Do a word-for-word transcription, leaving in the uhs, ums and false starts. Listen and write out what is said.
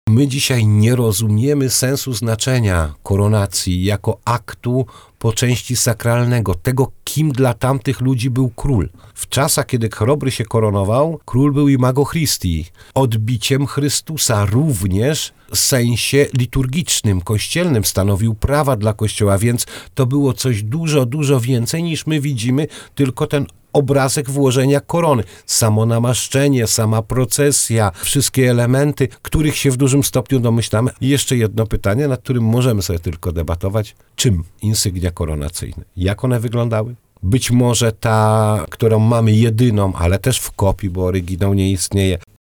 My dzisiaj nie rozumiemy sensu znaczenia koronacji jako aktu po części sakralnego, tego, kim dla tamtych ludzi był król. W czasach, kiedy Chrobry się koronował, król był imago Christi, odbiciem Chrystusa, również w sensie liturgicznym, kościelnym, stanowił prawa dla Kościoła, więc to było coś dużo, dużo więcej niż my widzimy, tylko ten obrazek włożenia korony, samo namaszczenie, sama procesja, wszystkie elementy, których się w dużym stopniu domyślamy. I jeszcze jedno pytanie, nad którym możemy sobie tylko debatować. Czym insygnia koronacyjne? Jak one wyglądały? Być może ta, którą mamy jedyną, ale też w kopii, bo oryginał nie istnieje,